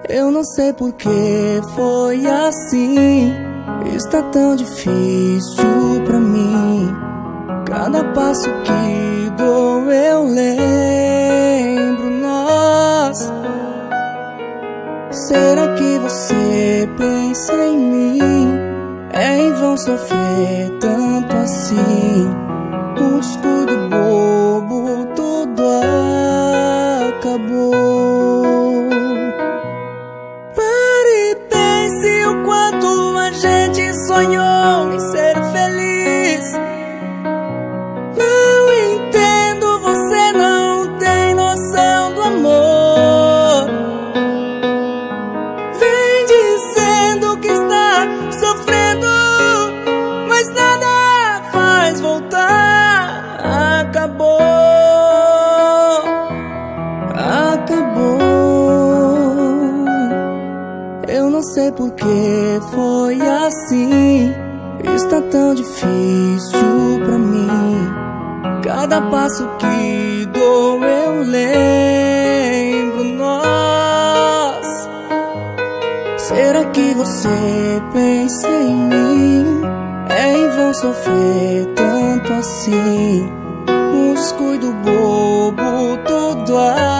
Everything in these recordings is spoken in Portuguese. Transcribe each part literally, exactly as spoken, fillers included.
Eu não sei por que foi assim. Está tão difícil pra mim. Cada passo que dou eu lembro nós. Será que você pensa em mim? É em vão sofrer tanto assim. Um descuido bobo, tudo acabou. Pare e pense o quanto a gente sonhou em ser feliz. Não entendo, você não tem noção do amor. Vem dizendo que está sofrendo, mas nada faz voltar. Acabou, acabou. Eu não sei por que foi assim. Está tão difícil pra mim. Cada passo que dou eu lembro nós. Será que você pensa em mim? É em vão sofrer tanto assim. Um descuido bobo, tudo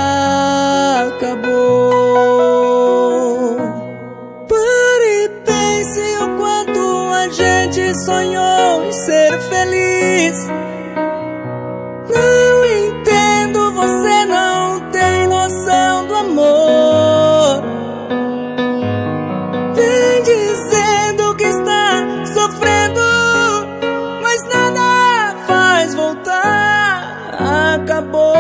acabou. Pare e pense o quanto a gente sonhou em ser feliz. Não entendo, você não tem noção do amor. Vem dizendo que está sofrendo, mas nada faz voltar. Acabou,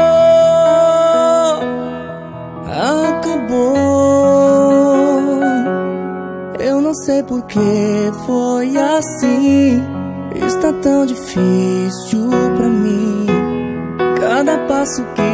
acabou. Eu não sei por que foi assim. Está tão difícil pra mim. Cada passo que